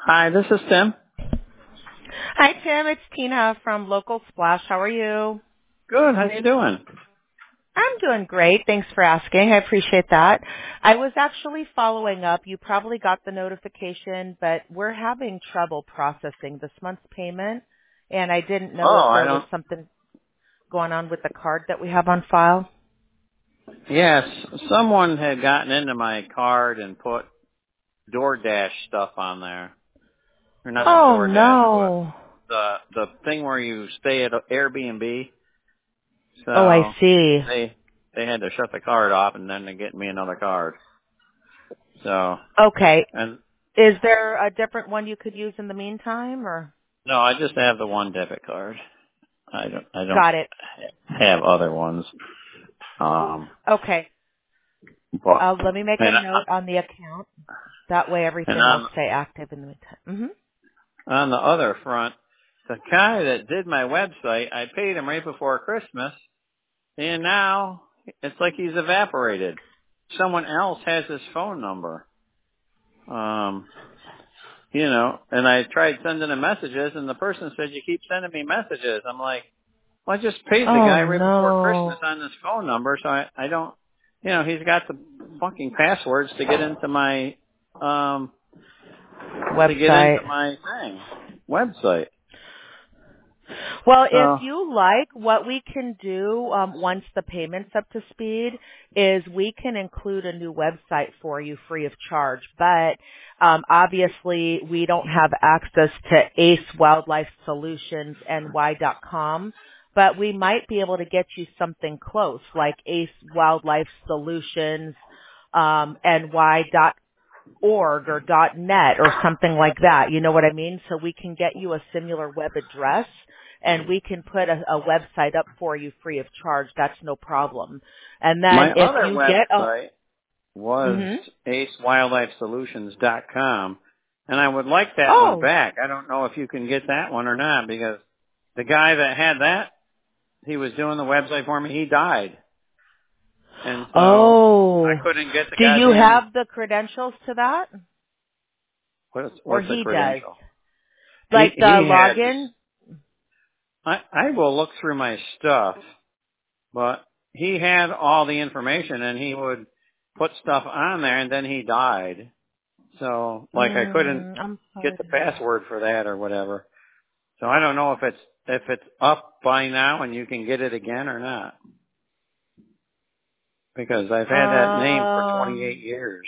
Hi, this is Tim. Hi, Tim. It's Tina from Local Splash. How are you? Good. How you doing? I'm doing great. Thanks for asking. I appreciate that. I was actually following up. You probably got the notification, but we're having trouble processing this month's payment, and I didn't know if Oh, I there was don't. something going on with the card that we have on file. Yes, someone had gotten into my card and put DoorDash stuff on there. Or not the Oh, DoorDash, but no. the thing where you stay at Airbnb. Oh, I So see. they had to shut the card off and then they get me another card. So Okay. and Is there a different one you could use in the meantime, or? no, I just have the one debit card. I don't Got it. have other ones. Okay. But Let me make a and note on the account. That way and everything will on stay active in the meantime. On the other front, the guy that did my website, I paid him right before Christmas, and now it's like he's evaporated. Someone else has his phone number. Um, and I tried sending him messages, and the person said, "You keep sending me messages." I'm like, "Well, I just paid the Oh guy right before no. Christmas on this phone number, so I don't, he's got the fucking passwords to get into my, um, Website. thing, website." Well, if So, you like, what we can do once the payment's up to speed is we can include a new website for you free of charge. But obviously, we don't have access to acewildlifesolutionsny.com. But we might be able to get you something close, like Ace Wildlife Solutions ny.org or .net or something like that. You know what I mean? So we can get you a similar web address and we can put a website up for you free of charge. That's no problem. And then my if other you get a, website was mhm. acewildlifesolutions.com, and I would like that one Oh, back. I don't know if you can get that one or not, because the guy that had that, he was doing the website for me, he died. And so I oh, couldn't get the do you goddamn, have the credentials to that? Or what's the he does? credential? Like the He had, login? I will look through my stuff, but he had all the information and he would put stuff on there and then he died. So, like, I couldn't I'm get sorry the to hear that. password for that or whatever. So I don't know if it's up by now and you can get it again or not. Because I've had that name for 28 Um, years.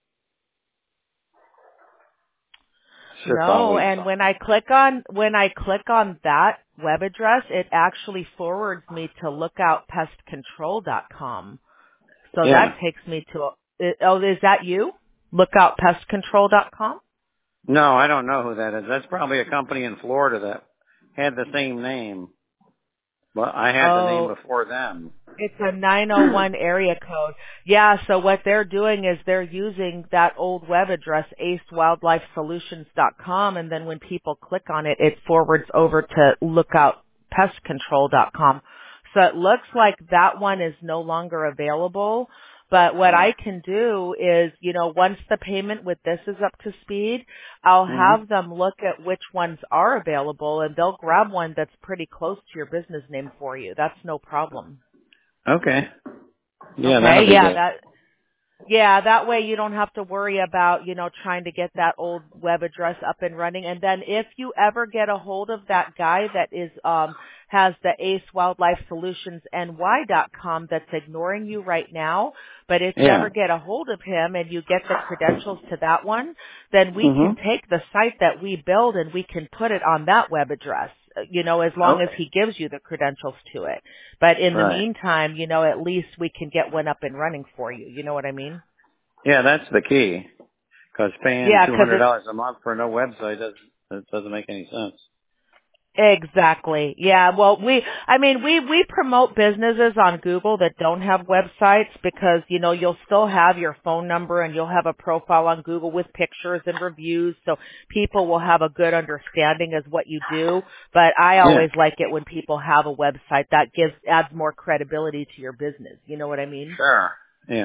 Should No, probably. and when I click on that web address, it actually forwards me to lookoutpestcontrol.com. So Yeah. that takes me to oh, is that you? Lookoutpestcontrol.com? No, I don't know who that is. That's probably a company in Florida that had the same name, but I had the name Oh, before them. it's a 901 area code. Yeah, so what they're doing is they're using that old web address, acewildlifesolutions.com, and then when people click on it, it forwards over to lookoutpestcontrol.com. So it looks like that one is no longer available. But what Yeah. I can do is, once the payment with this is up to speed, I'll Mhm. have them look at which ones are available and they'll grab one that's pretty close to your business name for you. That's no problem. Okay. Yeah, that'll Okay, be good. that way you don't have to worry about, trying to get that old web address up and running. And then if you ever get a hold of that guy that is has the Ace Wildlife Solutions ny.com that's ignoring you right now, but if you Yeah. ever get a hold of him and you get the credentials to that one, then we can Mhm. take the site that we build and we can put it on that web address, as long as Okay. he gives you the credentials to it. But in the Right. meantime, at least we can get one up and running for you. You know what I mean? Yeah, that's the key. Because paying Yeah, because it's $200 a month for no website doesn't make any sense. exactly. Yeah, well, we promote businesses on Google that don't have websites because, you'll still have your phone number and you'll have a profile on Google with pictures and reviews, so people will have a good understanding of what you do. But I Yeah. always like it when people have a website. That adds more credibility to your business. You know what I mean? Sure. Yeah.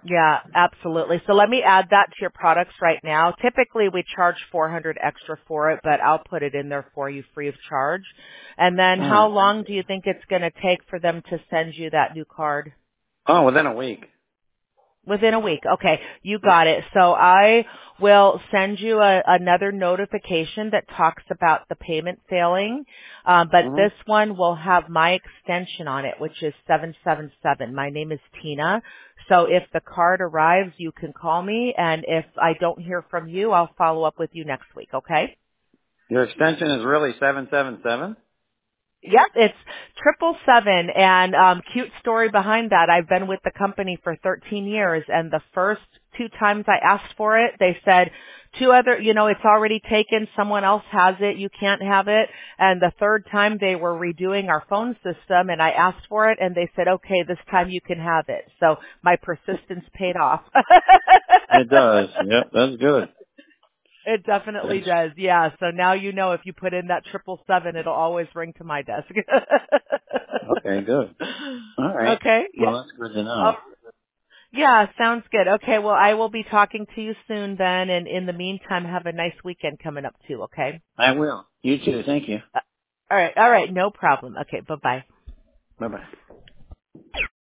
Yeah, absolutely. So let me add that to your products right now. Typically we charge $400 extra for it, but I'll put it in there for you free of charge. And then All how right. long do you think it's going to take for them to send you that new card? Oh, within a week. Within a week. Okay, you got it. So I will send you another notification that talks about the payment failing, but Mm-hmm. this one will have my extension on it, which is 777. My name is Tina. So if the card arrives, you can call me, and if I don't hear from you, I'll follow up with you next week, okay? Your extension is really 777? Yep, it's 777, and cute story behind that. I've been with the company for 13 years, and the first 2 times I asked for it, they said, it's already taken, someone else has it, you can't have it. And the third time they were redoing our phone system, and I asked for it, and they said, okay, this time you can have it. So my persistence paid off. It does. Yep, that's good. It definitely That's, does. Yeah. So now you know if you put in that 777, it'll always ring to my desk. okay, good. All right. Okay. Well, Yeah. that's good to Oh, know. yeah. Sounds good. Okay. Well, I will be talking to you soon then. And in the meantime, have a nice weekend coming up too. Okay. I will. You too. Thank you. All right. All right. No problem. Okay. Bye bye. Bye-bye.